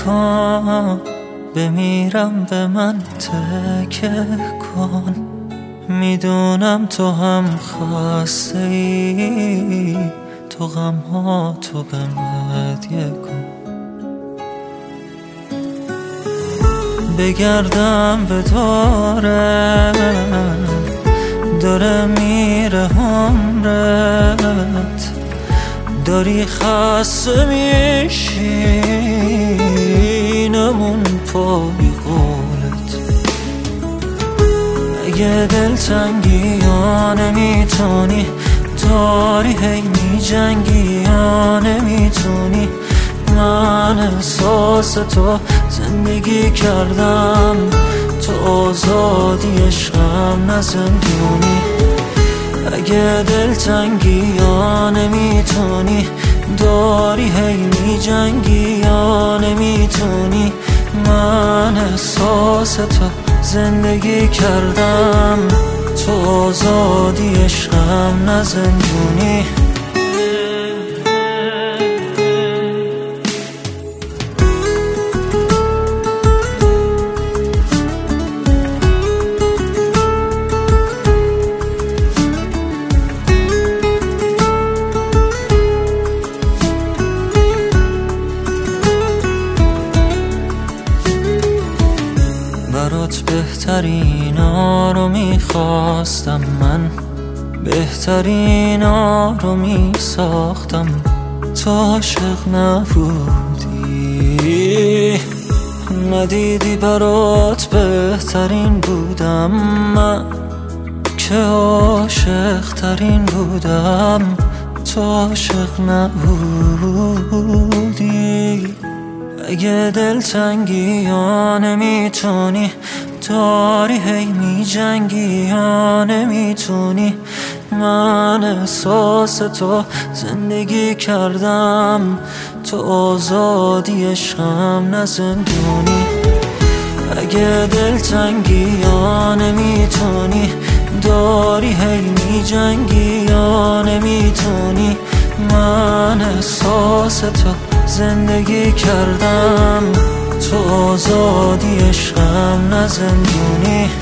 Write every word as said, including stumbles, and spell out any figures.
نکن، بمیرم به من تکه کن. میدونم تو هم خسته ای، تو غم ها تو بهم هدیه کن. بگردم به داره داره میره عمرت، داری خسته میشی نمون پای قولت. اگه دلتنگی یا نمیتونی، داری هی میجنگی یا نمیتونی. من احساس تو زندگی کردم، تو آزادی عشقم نه زندونی. اگه دلتنگی یا نمیتونی، داری هی میجنگی یا نمیتونی. من احساس تو زندگی کردم، تو آزادی عشقم نه زندونی. برات بهترین ها رو میخواستم، من بهترین ها رو میساختم. تو عاشق نبودی، ندیدی برات بهترین بودم. من که عاشق ترین بودم، تو عاشق نبودی. اگه دلتنگی یا نمیتونی، داری هی میجنگی یا نمیتونی. من احساس تو زندگی کردم، تو آزادی عشقم نه زندونی. اگه دلتنگی یا نمیتونی، داری هی میجنگی یا نمیتونی. من احساس تو زندگی کردم، تو آزادی عشقم نه زندونی.